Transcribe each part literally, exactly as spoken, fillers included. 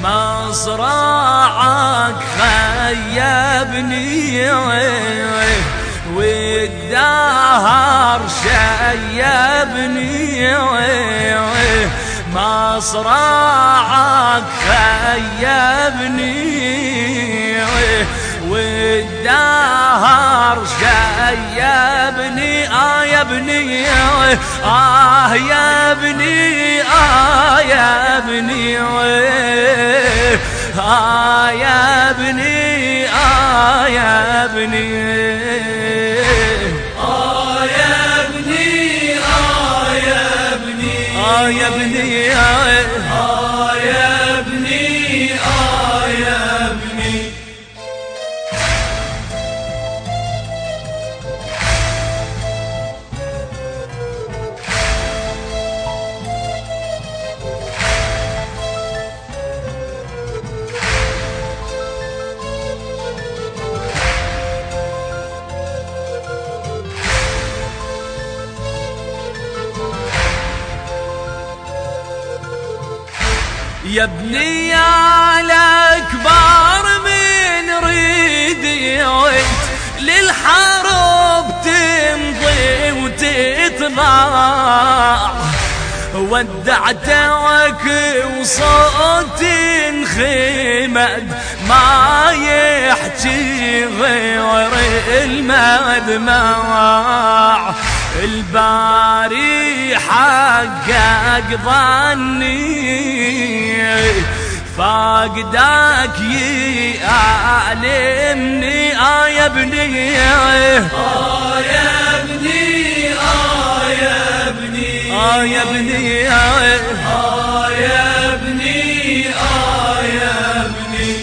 مصراعك خيبني والدهر شيبني مصراعك خيبني والدهر شيبني آه يا ابني آه يا ابني آه يا ابني آه يا ابني آه يا ابني آه يا ابني آه يا ابني آه يا ابني آه يا ابني آه يا ابني. يا ابني يا الأكبر من ريديت للحرب تمضي وتطلع ودعتك وصوت خمد ما يحكي غير المدمع الباري حقق ظني فاقدك يعلمني آه يا ابني آه يا ابني آه يا ابني آه يا ابني آه يا ابني آه يا ابني.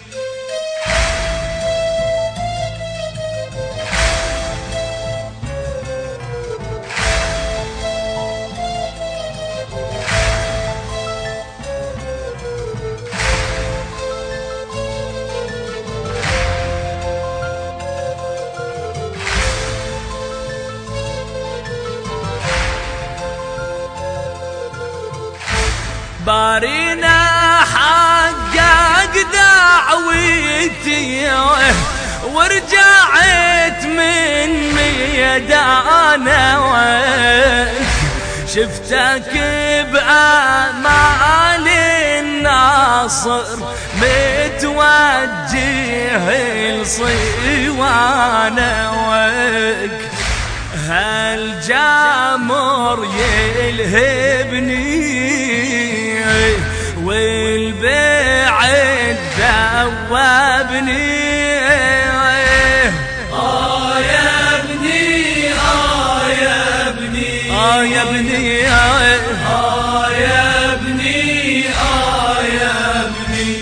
بارينا حقق دعوتي ورجعت من ميدانك شفتك بأمال الناصر متوجه لصوانك هالجامر يلهبني والبعد ذوبني آه يا ابني آه يا ابني آه يا ابني آه يا ابني آه يا ابني.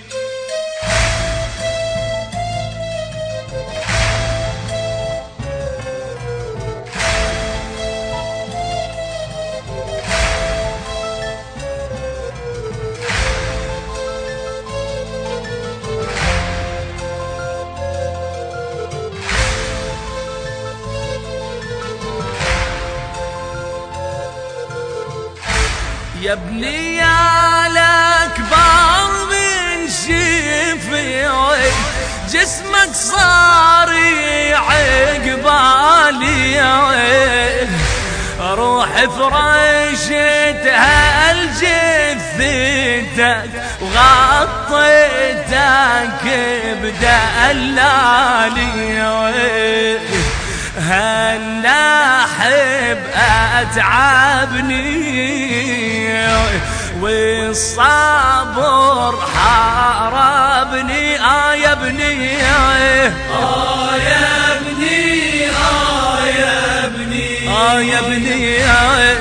يا ابني يا الأكبر من شفيعي جسمك صار عقبالي روح فرشتها الجثتك وغطيتك بدلالي هالناحب أتعبني والصبر حاربني آه يا ابني آه يا ابني آه يا ابني آه يا ابني